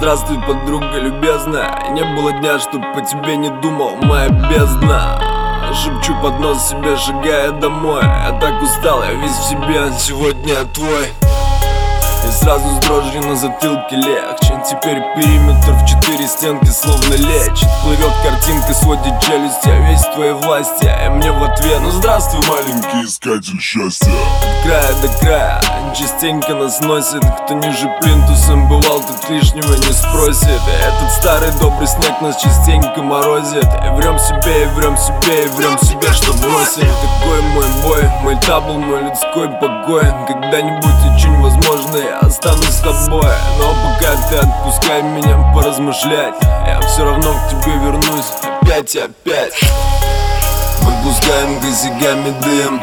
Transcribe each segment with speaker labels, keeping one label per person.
Speaker 1: Здравствуй, подруга любезная. Не было дня, чтоб по тебе не думал, моя бездна. Шепчу под нос себе, шагая домой. Я так устал, я весь в себе, сегодня я твой. И сразу с дрожью на затылке легче. Теперь периметр в 4 стенки словно лечит. Плывет картинка, сводит челюсть, я весь в твоей власти. И мне в ответ: ну здравствуй, маленький
Speaker 2: искатель счастья.
Speaker 1: От края до края частенько нас носит. Кто ниже плинтусом бывал, тут лишнего не спросит. И этот старый добрый снег нас частенько морозит. И врем себе, и врем себе, и врем себе, что бросим. Такой мой бой, мой табл, мой людской покой. Когда-нибудь очень возможно я останусь с тобой. Но пока ты отпускай меня поразмышлять, я все равно к тебе вернусь опять и опять. Мы пускаем косяками дым,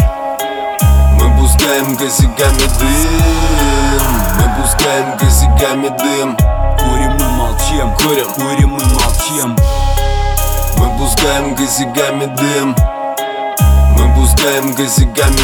Speaker 1: мы пускаем косяками дым, мы пускаем косяками дым.
Speaker 3: Курим и молчим, курим и молчим.
Speaker 1: Мы пускаем косяками дым, мы пускаем косяками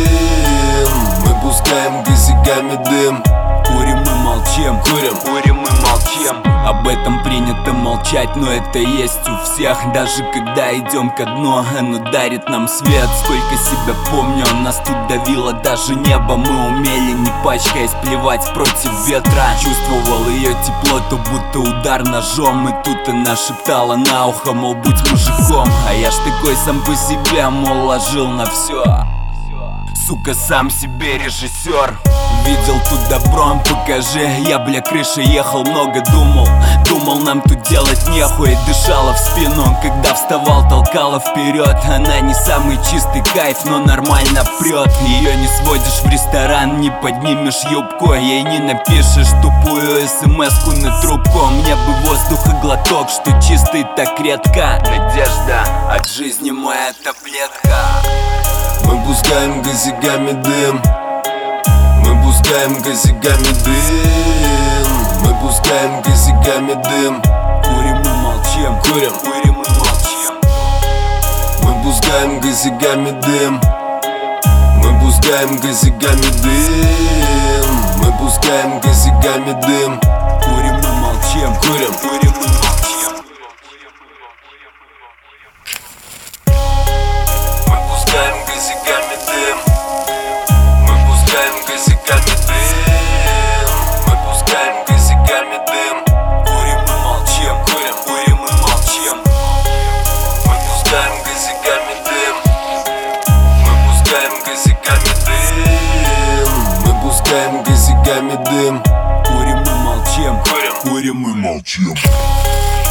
Speaker 1: дым, мы пускаем косяками дым.
Speaker 3: Курим и молчим, курим и молчим. Об этом принято молчать, но это есть у всех. Даже когда идем ко дну, оно дарит нам свет. Сколько себя помню, нас тут давило даже небо. Мы умели, не пачкаясь, плевать против ветра. Чувствовал ее тепло, то будто удар ножом. И тут она шептала на ухо, мол, будь мужиком. А я ж такой сам по себе, мол, ложил на все. Сука, сам себе режиссер. Видел тут добром, покажи. Я, бля, крышей ехал, много думал. Думал, нам тут делать нехуй. Дышала в спину, когда вставал, толкала вперед. Она не самый чистый кайф, но нормально прет. Ее не сводишь в ресторан, не поднимешь юбку. Ей не напишешь тупую смс-ку на трубку. Мне бы воздуха глоток, что чистый так редко. Надежда от жизни моя таблетка.
Speaker 1: Мы пускаем косяками дым, мы пускаем косяками дым, мы пускаем косяками дым.
Speaker 3: Курим и молчим, курим и молчим.
Speaker 1: Мы пускаем косяками дым, мы пускаем косяками дым, мы пускаем косяками дым.
Speaker 3: Курим и молчим, курим и молчим.
Speaker 1: Мы пускаем косяками дым, мы пускаем косяками дым, мы пускаем косяками дым.
Speaker 3: Курим и молчим, курим и молчим.
Speaker 1: Мы пускаем косяками дым, мы пускаем косяками дым, мы пускаем косяками дым.
Speaker 3: Курим и молчим,
Speaker 2: Курим и молчим.